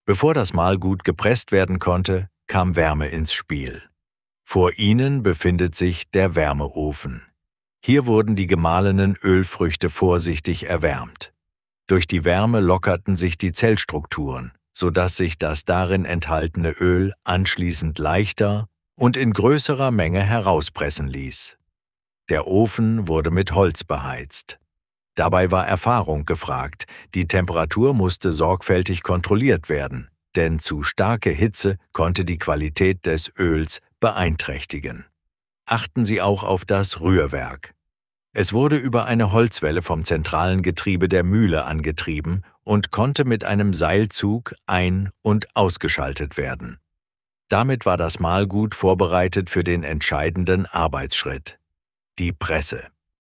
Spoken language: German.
Bevor das Mahlgut gepresst werden konnte, kam Wärme ins Spiel. Vor ihnen befindet sich der Wärmeofen. Hier wurden die gemahlenen Ölfrüchte vorsichtig erwärmt. Durch die Wärme lockerten sich die Zellstrukturen, sodass sich das darin enthaltene Öl anschließend leichter und in größerer Menge herauspressen ließ. Der Ofen wurde mit Holz beheizt. Dabei war Erfahrung gefragt, die Temperatur musste sorgfältig kontrolliert werden, denn zu starke Hitze konnte die Qualität des Öls beeinträchtigen. Achten Sie auch auf das Rührwerk. Es wurde über eine Holzwelle vom zentralen Getriebe der Mühle angetrieben und konnte mit einem Seilzug ein- und ausgeschaltet werden. Damit war das Mahlgut vorbereitet für den entscheidenden Arbeitsschritt, die Presse.